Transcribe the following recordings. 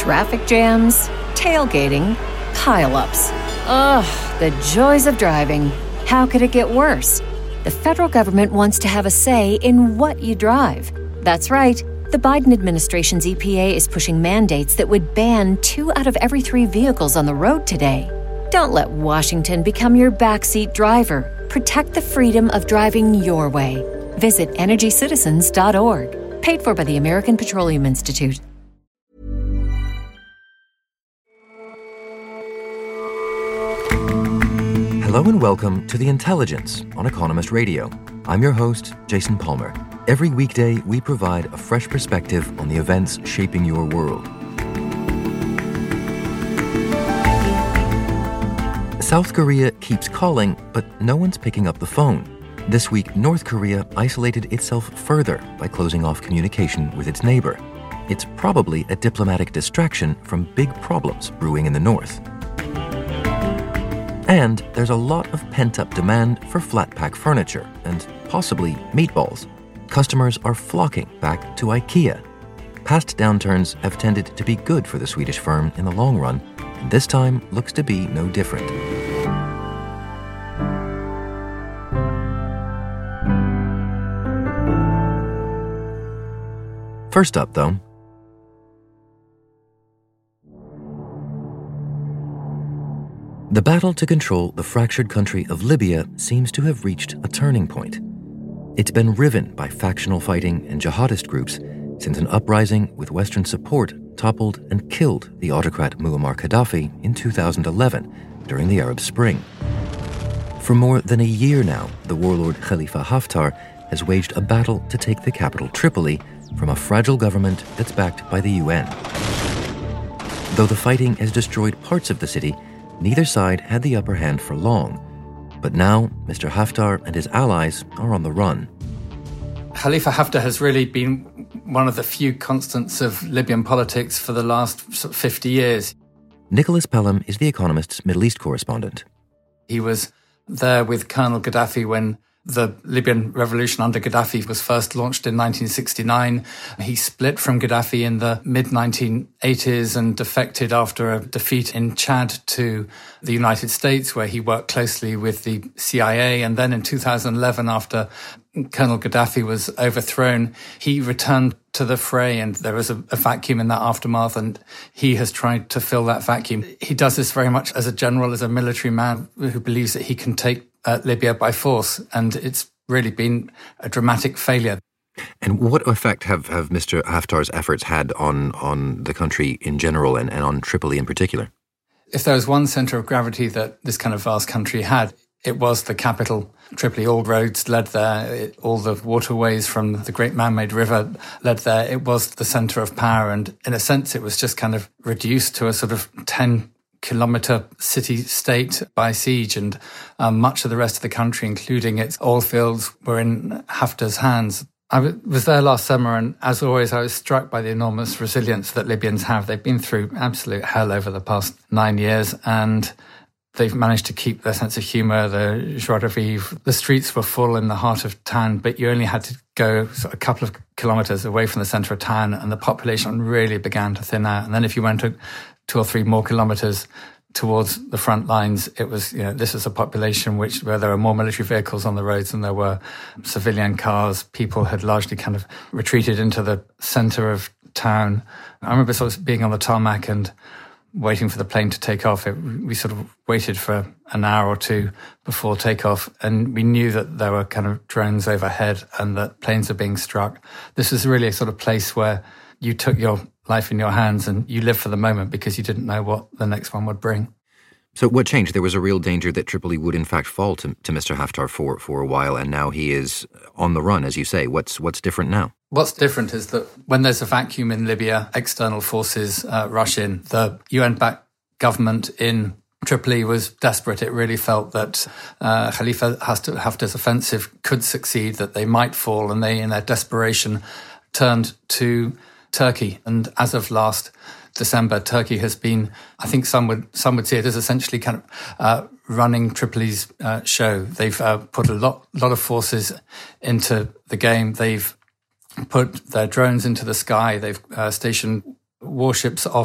Traffic jams, tailgating, pile-ups. Ugh, the joys of driving. How could it get worse? The federal government wants to have a say in what you drive. That's right. The Biden administration's EPA is pushing mandates that would ban 2 out of every 3 vehicles on the road today. Don't let Washington become your backseat driver. Protect the freedom of driving your way. Visit EnergyCitizens.org. Paid for by the American Petroleum Institute. Hello and welcome to The Intelligence on Economist Radio. I'm your host, Jason Palmer. Every weekday, we provide a fresh perspective on the events shaping your world. South Korea keeps calling, but no one's picking up the phone. This week, North Korea isolated itself further by closing off communication with its neighbor. It's probably a diplomatic distraction from big problems brewing in the north. And there's a lot of pent-up demand for flat-pack furniture and possibly meatballs. Customers are flocking back to IKEA. Past downturns have tended to be good for the Swedish firm in the long run, and this time looks to be no different. First up, though, the battle to control the fractured country of Libya seems to have reached a turning point. It's been riven by factional fighting and jihadist groups since an uprising with Western support toppled and killed the autocrat Muammar Gaddafi in 2011 during the Arab Spring. For more than a year now, the warlord Khalifa Haftar has waged a battle to take the capital Tripoli from a fragile government that's backed by the UN. Though the fighting has destroyed parts of the city, neither side had the upper hand for long. But now, Mr. Haftar and his allies are on the run. Khalifa Haftar has really been one of the few constants of Libyan politics for the last 50 years. Nicholas Pelham is The Economist's Middle East correspondent. He was there with Colonel Gaddafi when the Libyan revolution under Gaddafi was first launched in 1969. He split from Gaddafi in the mid-1980s and defected after a defeat in Chad to the United States, where he worked closely with the CIA. And then in 2011, after Colonel Gaddafi was overthrown, he returned to the fray, and there was a vacuum in that aftermath, and he has tried to fill that vacuum. He does this very much as a general, as a military man who believes that he can take Libya by force, and it's really been a dramatic failure. And what effect have Mr. Haftar's efforts had on the country in general and on Tripoli in particular? If there was one centre of gravity that this kind of vast country had, it was the capital, Tripoli. All roads led there, all the waterways from the Great Man-Made River led there. It was the centre of power, and in a sense it was just kind of reduced to a sort of 10-kilometre city-state by siege, and much of the rest of the country, including its oil fields, were in Haftar's hands. I was there last summer, and as always, I was struck by the enormous resilience that Libyans have. They've been through absolute hell over the past 9 years, and they've managed to keep their sense of humour, the joie de vivre. The streets were full in the heart of town, but you only had to go a couple of kilometres away from the centre of town, and the population really began to thin out. And then if you went 2 or 3 more kilometres towards the front lines, it was, this was a population where there were more military vehicles on the roads than there were civilian cars. People had largely kind of retreated into the centre of town. I remember sort of being on the tarmac and waiting for the plane to take off. We sort of waited for an hour or 2 before takeoff, and we knew that there were kind of drones overhead and that planes are being struck. This was really a sort of place where you took your life in your hands and you lived for the moment because you didn't know what the next one would bring. So what changed? There was a real danger that Tripoli would in fact fall to Mr. Haftar for a while, and now he is on the run, as you say. What's different now? What's different is that when there's a vacuum in Libya, external forces rush in. The UN-backed government in Tripoli was desperate. It really felt that Khalifa Haftar's offensive could succeed, that they might fall, and they, in their desperation, turned to Turkey. And as of last December, Turkey has been, I think some would see it as essentially kind of running Tripoli's show. They've put a lot of forces into the game. They've put their drones into the sky. They've stationed warships off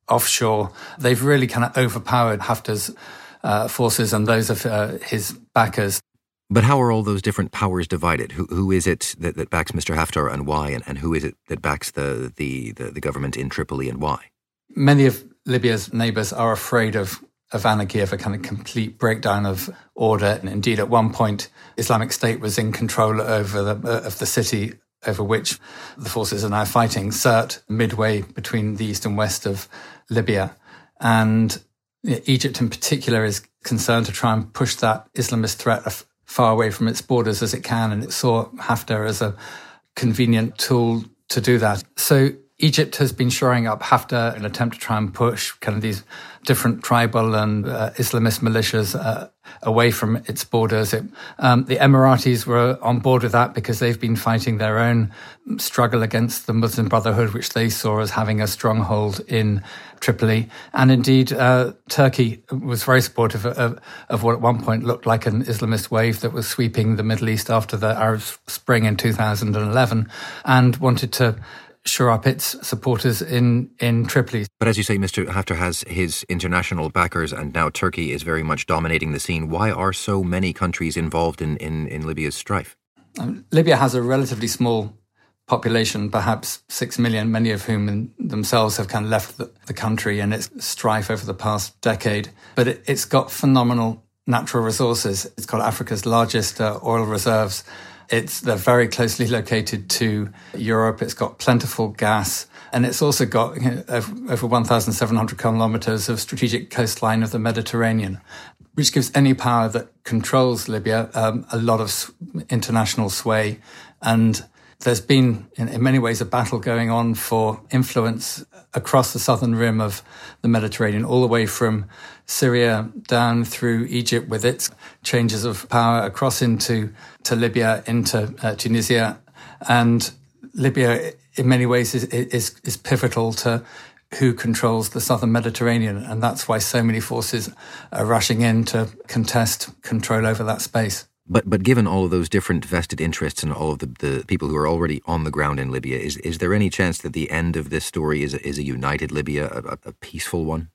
offshore. They've really kind of overpowered Haftar's forces and those of his backers. But how are all those different powers divided? Who is it that backs Mr. Haftar and why? And who is it that backs the government in Tripoli and why? Many of Libya's neighbours are afraid of anarchy, of a kind of complete breakdown of order. And indeed, at one point, Islamic State was in control over of the city over which the forces are now fighting, Sirte, midway between the east and west of Libya. And Egypt in particular is concerned to try and push that Islamist threat far away from its borders as it can. And it saw Haftar as a convenient tool to do that. So Egypt has been shoring up Haftar in an attempt to try and push kind of these different tribal and Islamist militias away from its borders. The Emiratis were on board with that because they've been fighting their own struggle against the Muslim Brotherhood, which they saw as having a stronghold in Tripoli. And indeed, Turkey was very supportive of what at one point looked like an Islamist wave that was sweeping the Middle East after the Arab Spring in 2011 and wanted to shore up its supporters in Tripoli. But as you say, Mr. Haftar has his international backers and now Turkey is very much dominating the scene. Why are so many countries involved in Libya's strife? Libya has a relatively small population, perhaps 6 million, many of whom themselves have kind of left the country in its strife over the past decade. But it's got phenomenal natural resources. It's got Africa's largest oil reserves. They're very closely located to Europe. It's got plentiful gas. And it's also got over 1,700 kilometers of strategic coastline of the Mediterranean, which gives any power that controls Libya a lot of international sway. And there's been, in many ways, a battle going on for influence across the southern rim of the Mediterranean, all the way from Syria down through Egypt with its changes of power across into Libya, into Tunisia. And Libya, in many ways, is pivotal to who controls the southern Mediterranean. And that's why so many forces are rushing in to contest control over that space. But given all of those different vested interests and all of the people who are already on the ground in Libya, is there any chance that the end of this story is a united Libya, a peaceful one?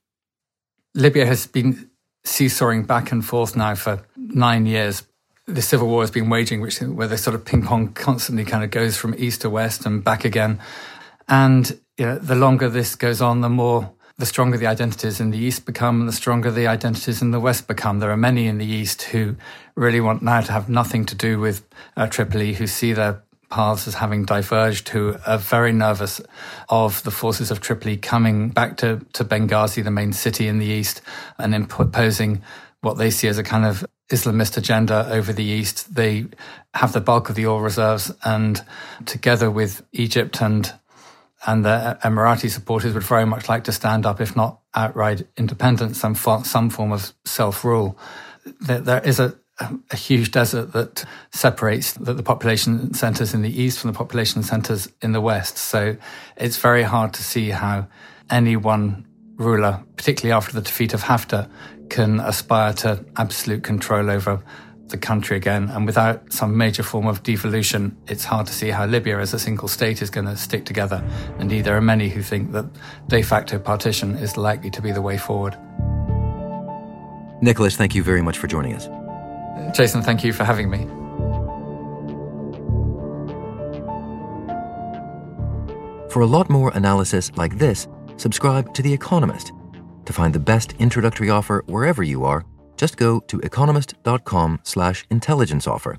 Libya has been seesawing back and forth now for 9 years. The civil war has been waging, where the sort of ping pong constantly kind of goes from east to west and back again. And the longer this goes on, the stronger the identities in the East become and the stronger the identities in the West become. There are many in the East who really want now to have nothing to do with Tripoli, who see their paths as having diverged, who are very nervous of the forces of Tripoli coming back to Benghazi, the main city in the East, and imposing what they see as a kind of Islamist agenda over the East. They have the bulk of the oil reserves, and together with Egypt and the Emirati supporters would very much like to stand up, if not outright independence, some form of self-rule. There is a huge desert that separates the population centres in the east from the population centres in the west. So it's very hard to see how any one ruler, particularly after the defeat of Haftar, can aspire to absolute control over the country again. And without some major form of devolution, it's hard to see how Libya as a single state is going to stick together. Indeed, there are many who think that de facto partition is likely to be the way forward. Nicholas, thank you very much for joining us. Jason, thank you for having me. For a lot more analysis like this, subscribe to The Economist. To find the best introductory offer wherever you are, just go to economist.com/intelligence offer.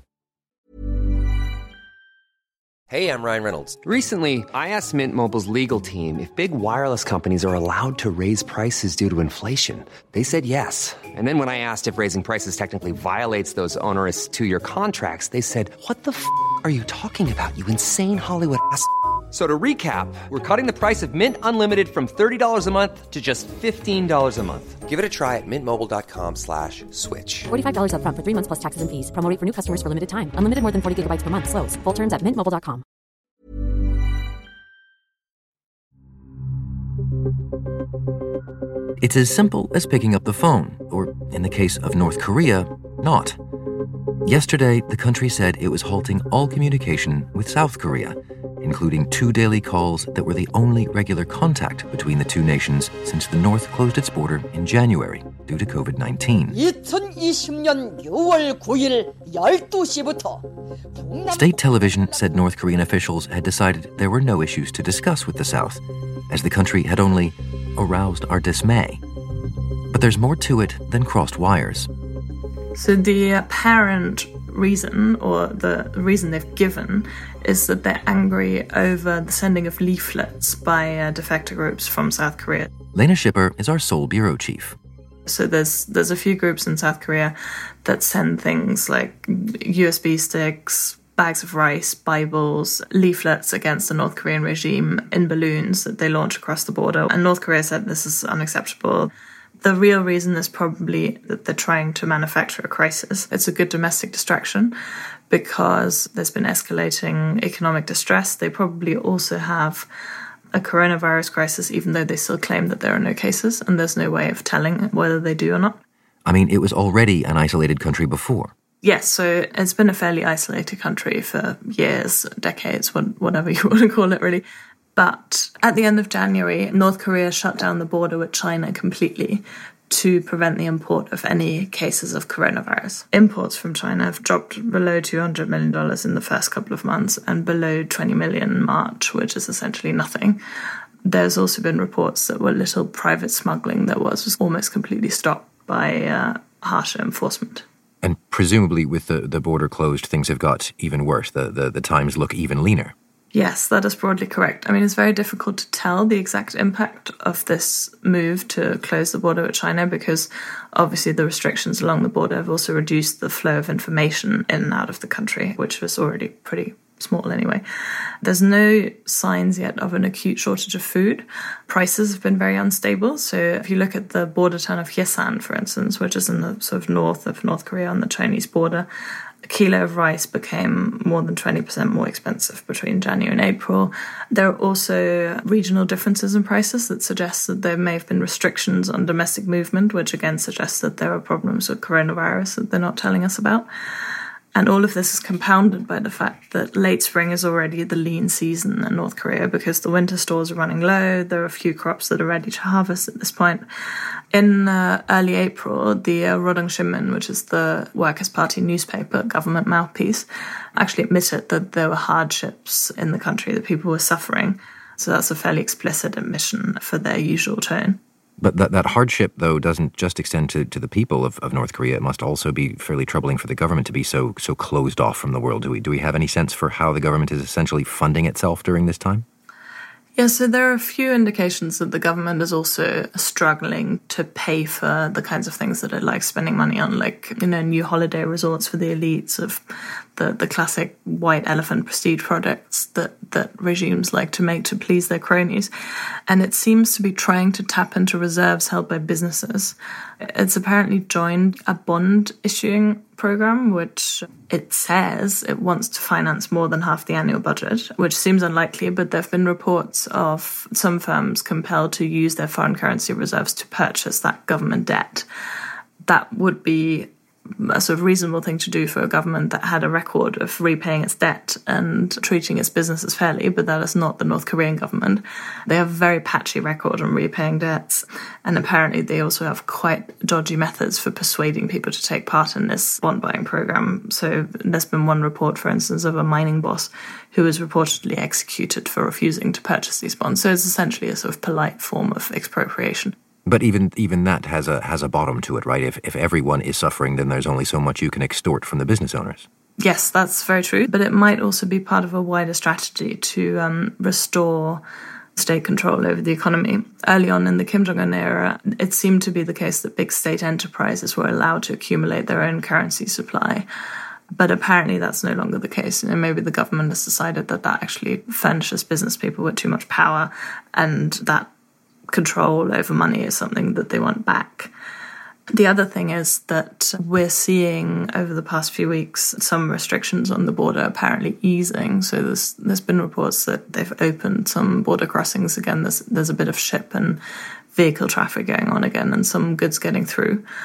Hey, I'm Ryan Reynolds. Recently, I asked Mint Mobile's legal team if big wireless companies are allowed to raise prices due to inflation. They said yes. And then when I asked if raising prices technically violates those onerous 2-year contracts, they said, "What the f*** are you talking about, you insane Hollywood ass?" So to recap, we're cutting the price of Mint Unlimited from $30 a month to just $15 a month. Give it a try at mintmobile.com/switch. $45 up front for 3 months plus taxes and fees. Promo rate for new customers for limited time. Unlimited more than 40 gigabytes per month. Slows full terms at mintmobile.com. It's as simple as picking up the phone, or in the case of North Korea, not. Yesterday, the country said it was halting all communication with South Korea, including 2 daily calls that were the only regular contact between the two nations since the North closed its border in January due to COVID-19. 2020년 6월 9일 12시부터 State television said North Korean officials had decided there were no issues to discuss with the South, as the country had only aroused our dismay. But there's more to it than crossed wires. So the apparent reason, or the reason they've given, is that they're angry over the sending of leaflets by defector groups from South Korea. Lena Schipper is our Seoul bureau chief. So there's a few groups in South Korea that send things like USB sticks, bags of rice, Bibles, leaflets against the North Korean regime in balloons that they launch across the border. And North Korea said this is unacceptable. The real reason is probably that they're trying to manufacture a crisis. It's a good domestic distraction because there's been escalating economic distress. They probably also have a coronavirus crisis, even though they still claim that there are no cases, and there's no way of telling whether they do or not. I mean, it was already an isolated country before. Yes, so it's been a fairly isolated country for years, decades, whatever you want to call it, really. But at the end of January, North Korea shut down the border with China completely to prevent the import of any cases of coronavirus. Imports from China have dropped below $200 million in the first couple of months and below 20 million in March, which is essentially nothing. There's also been reports that little private smuggling that was almost completely stopped by harsher enforcement. And presumably with the border closed, things have got even worse. The times look even leaner. Yes, that is broadly correct. I mean, it's very difficult to tell the exact impact of this move to close the border with China because obviously the restrictions along the border have also reduced the flow of information in and out of the country, which was already pretty small anyway. There's no signs yet of an acute shortage of food. Prices have been very unstable. So if you look at the border town of Hyesan, for instance, which is in the sort of north of North Korea on the Chinese border, a kilo of rice became more than 20% more expensive between January and April. There are also regional differences in prices that suggest that there may have been restrictions on domestic movement, which again suggests that there are problems with coronavirus that they're not telling us about. And all of this is compounded by the fact that late spring is already the lean season in North Korea because the winter stores are running low. There are a few crops that are ready to harvest at this point. In early April, the Rodong Sinmun, which is the Workers' Party newspaper, government mouthpiece, actually admitted that there were hardships in the country, that people were suffering. So that's a fairly explicit admission for their usual tone. But that hardship, though, doesn't just extend to the people of North Korea. It must also be fairly troubling for the government to be so closed off from the world. Do we have any sense for how the government is essentially funding itself during this time? Yeah, so there are a few indications that the government is also struggling to pay for the kinds of things that it likes spending money on, like, new holiday resorts for the elites, of the classic white elephant prestige products that regimes like to make to please their cronies. And it seems to be trying to tap into reserves held by businesses. It's apparently joined a bond issuing program, which it says it wants to finance more than half the annual budget, which seems unlikely, but there have been reports of some firms compelled to use their foreign currency reserves to purchase that government debt. That would be a sort of reasonable thing to do for a government that had a record of repaying its debt and treating its businesses fairly, but that is not the North Korean government. They have a very patchy record on repaying debts, and apparently they also have quite dodgy methods for persuading people to take part in this bond buying program. So there's been one report, for instance, of a mining boss who was reportedly executed for refusing to purchase these bonds. So it's essentially a sort of polite form of expropriation. But even that has a bottom to it, right? If everyone is suffering, then there's only so much you can extort from the business owners. Yes, that's very true. But it might also be part of a wider strategy to restore state control over the economy. Early on in the Kim Jong-un era, it seemed to be the case that big state enterprises were allowed to accumulate their own currency supply. But apparently that's no longer the case. Maybe the government has decided that actually furnishes business people with too much power, and that control over money is something that they want back. The other thing is that we're seeing over the past few weeks some restrictions on the border apparently easing. So there's been reports that they've opened some border crossings again. There's a bit of ship and vehicle traffic going on again and some goods getting through.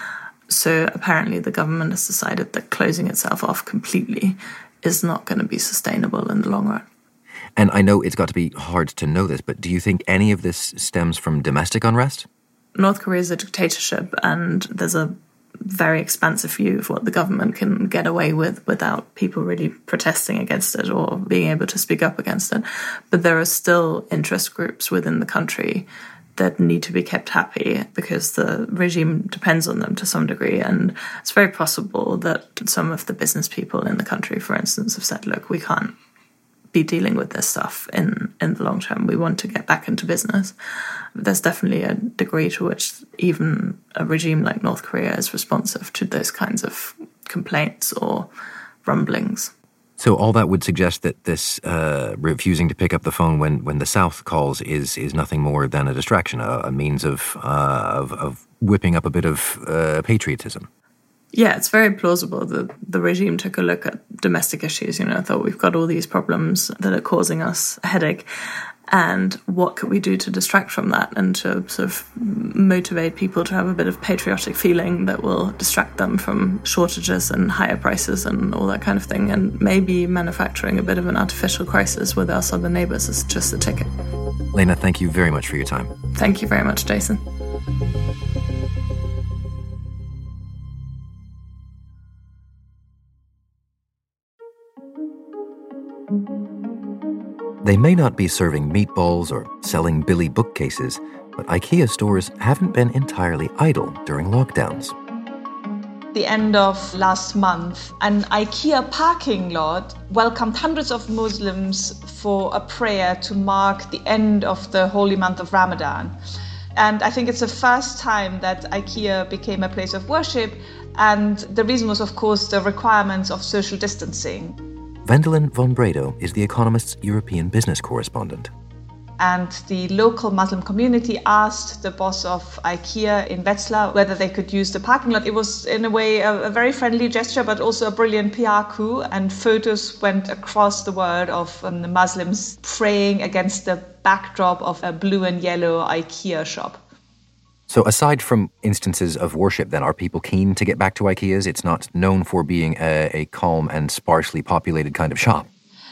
So apparently the government has decided that closing itself off completely is not going to be sustainable in the long run. And I know it's got to be hard to know this, but do you think any of this stems from domestic unrest? North Korea is a dictatorship, and there's a very expansive view of what the government can get away with without people really protesting against it or being able to speak up against it. But there are still interest groups within the country that need to be kept happy because the regime depends on them to some degree. And it's very possible that some of the business people in the country, for instance, have said, look, we can't be dealing with this stuff in the long term. We want to get back into business. There's definitely a degree to which even a regime like North Korea is responsive to those kinds of complaints or rumblings. So all that would suggest that this refusing to pick up the phone when the South calls is nothing more than a distraction, a means of whipping up a bit of patriotism. Yeah, it's very plausible that the regime took a look at domestic issues, thought we've got all these problems that are causing us a headache, and what could we do to distract from that and to sort of motivate people to have a bit of patriotic feeling that will distract them from shortages and higher prices and all that kind of thing. And maybe manufacturing a bit of an artificial crisis with our southern neighbours is just the ticket. Lena, thank you very much for your time. Thank you very much, Jason. They may not be serving meatballs or selling Billy bookcases, but IKEA stores haven't been entirely idle during lockdowns. The end of last month, an IKEA parking lot welcomed hundreds of Muslims for a prayer to mark the end of the holy month of Ramadan. And I think it's the first time that IKEA became a place of worship. And the reason was, of course, the requirements of social distancing. Wendelin von Bredow is The Economist's European business correspondent. And the local Muslim community asked the boss of IKEA in Wetzlar whether they could use the parking lot. It was, in a way, a very friendly gesture, but also a brilliant PR coup. And photos went across the world of the Muslims praying against the backdrop of a blue and yellow IKEA shop. So aside from instances of worship, then, are people keen to get back to IKEA's? It's not known for being a calm and sparsely populated kind of shop.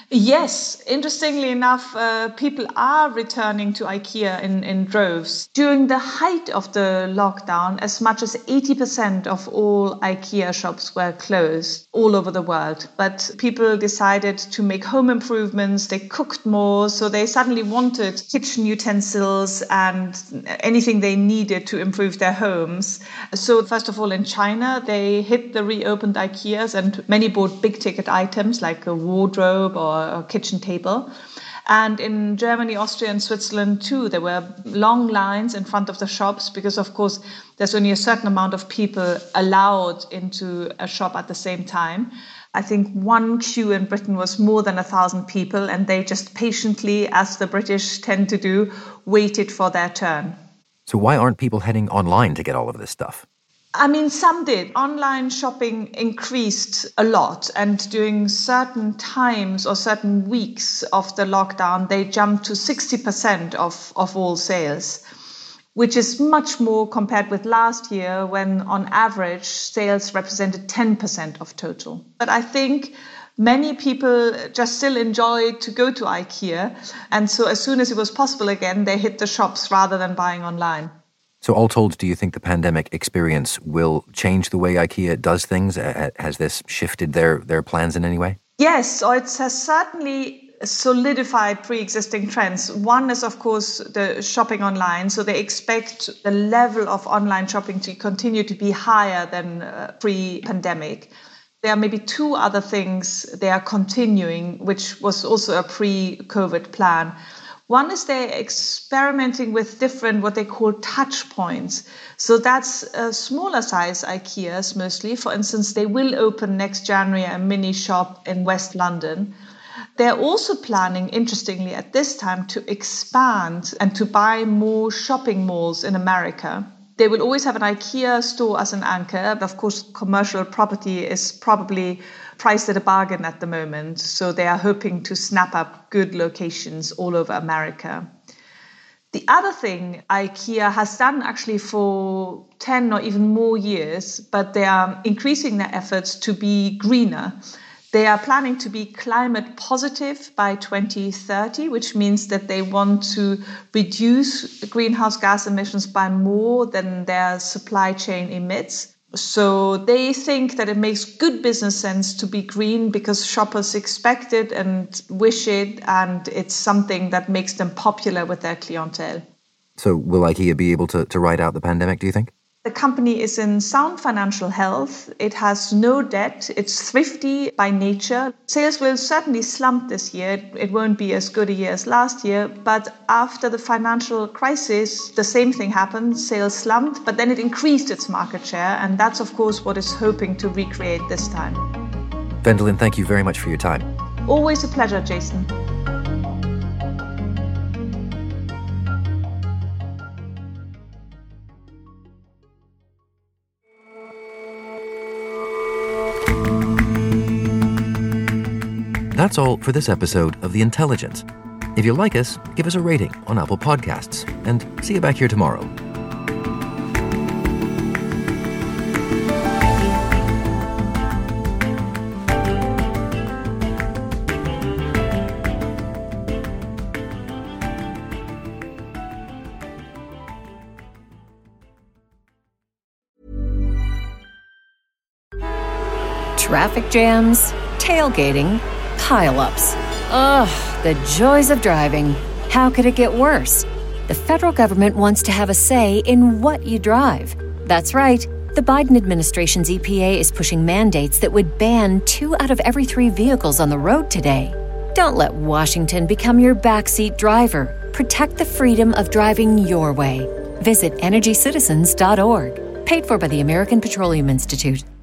Yes, interestingly enough, people are returning to IKEA in droves. During the height of the lockdown, as much as 80% of all IKEA shops were closed all over the world. But people decided to make home improvements, they cooked more, so they suddenly wanted kitchen utensils and anything they needed to improve their homes. So first of all, in China, they hit the reopened IKEAs and many bought big ticket items like a wardrobe or a kitchen table. And in Germany, Austria and Switzerland too, there were long lines in front of the shops because, of course, there's only a certain amount of people allowed into a shop at the same time. I think one queue in Britain was more than 1,000 people, and they just patiently, as the British tend to do, waited for their turn. So why aren't people heading online to get all of this stuff? I mean, some did. Online shopping increased a lot, and during certain times or certain weeks of the lockdown, they jumped to 60% of all sales, which is much more compared with last year when on average sales represented 10% of total. But I think many people just still enjoyed to go to IKEA, and so as soon as it was possible again, they hit the shops rather than buying online. So all told, do you think the pandemic experience will change the way IKEA does things? Has this shifted their plans in any way? Yes, so it has certainly solidified pre-existing trends. One is, of course, the shopping online. So they expect the level of online shopping to continue to be higher than pre-pandemic. There are maybe two other things they are continuing, which was also a pre-COVID plan. One is they're experimenting with different, what they call touch points. So that's smaller size IKEAs mostly. For instance, they will open next January a mini shop in West London. They're also planning, interestingly, at this time to expand and to buy more shopping malls in America. They will always have an IKEA store as an anchor. But of course, commercial property is probably priced at a bargain at the moment. So they are hoping to snap up good locations all over America. The other thing IKEA has done actually for 10 or even more years, but they are increasing their efforts to be greener. They are planning to be climate positive by 2030, which means that they want to reduce greenhouse gas emissions by more than their supply chain emits. So they think that it makes good business sense to be green because shoppers expect it and wish it, and it's something that makes them popular with their clientele. So will IKEA be able to ride out the pandemic, do you think? The company is in sound financial health. It has no debt. It's thrifty by nature. Sales will certainly slump this year. It won't be as good a year as last year. But after the financial crisis, the same thing happened. Sales slumped, but then it increased its market share. And that's, of course, what it's hoping to recreate this time. Wendelin, thank you very much for your time. Always a pleasure, Jason. That's all for this episode of The Intelligence. If you like us, give us a rating on Apple Podcasts, and see you back here tomorrow. Traffic jams, tailgating, pile-ups. Ugh, the joys of driving. How could it get worse? The federal government wants to have a say in what you drive. That's right. The Biden administration's EPA is pushing mandates that would ban 2 out of every 3 vehicles on the road today. Don't let Washington become your backseat driver. Protect the freedom of driving your way. Visit EnergyCitizens.org. Paid for by the American Petroleum Institute.